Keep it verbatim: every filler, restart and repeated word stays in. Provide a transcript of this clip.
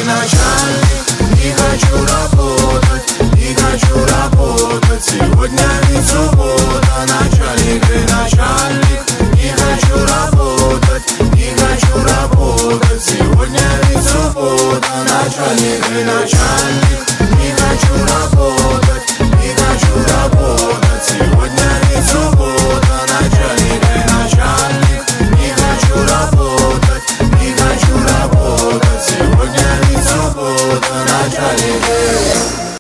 начальник, не хочу работать, не хочу работать. Сегодня ведь суббота, начальник и начальник, не хочу работать, не хочу работать. Сегодня ведь суббота, начальник и начальник.